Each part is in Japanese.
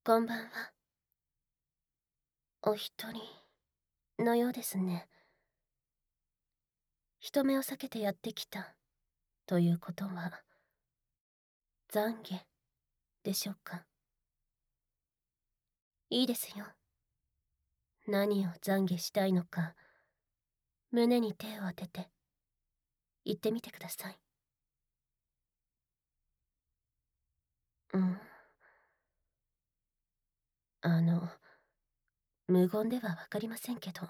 こんばんは。お一人のようですね。人目を避けてやってきたということは、懺悔でしょうか。いいですよ。何を懺悔したいのか、胸に手を当てて、言ってみてください。うん。無言ではわかりませんけど。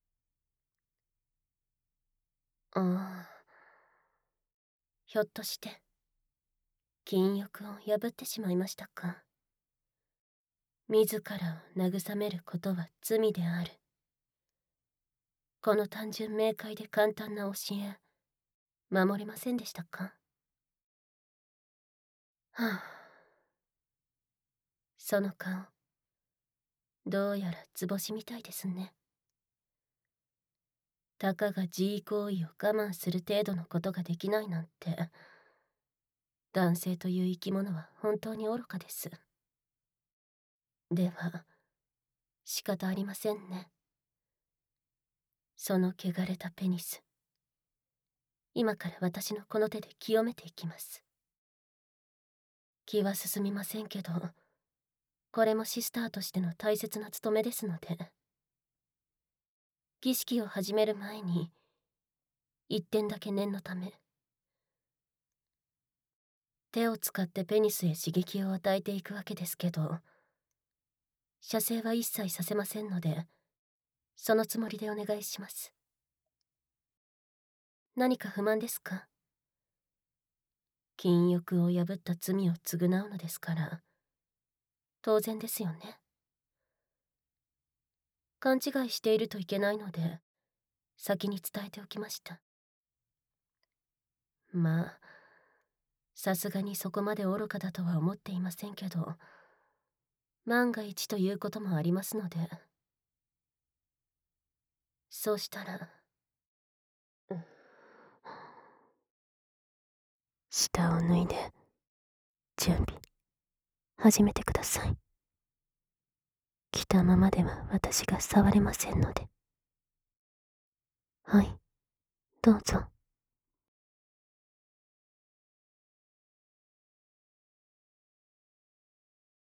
ひょっとして、禁欲を破ってしまいましたか。自らを慰めることは罪である。この単純明快で簡単な教え、守れませんでしたか。はあ、その顔、どうやら図星みたいですね。たかが自慰行為を我慢する程度のことができないなんて、男性という生き物は本当に愚かです。では、仕方ありませんね。その汚れたペニス、今から私のこの手で清めていきます。気は進みませんけど、これもシスターとしての大切な務めですので、儀式を始める前に、一点だけ念のため、手を使ってペニスへ刺激を与えていくわけですけど、射精は一切させませんので、そのつもりでお願いします。何か不満ですか。禁欲を破った罪を償うのですから、当然ですよね。勘違いしているといけないので、先に伝えておきました。まあ、さすがにそこまで愚かだとは思っていませんけど、万が一ということもありますので、そうしたら、下を脱いで、準備、始めてください。着たままでは私が触れませんので。はい、どうぞ。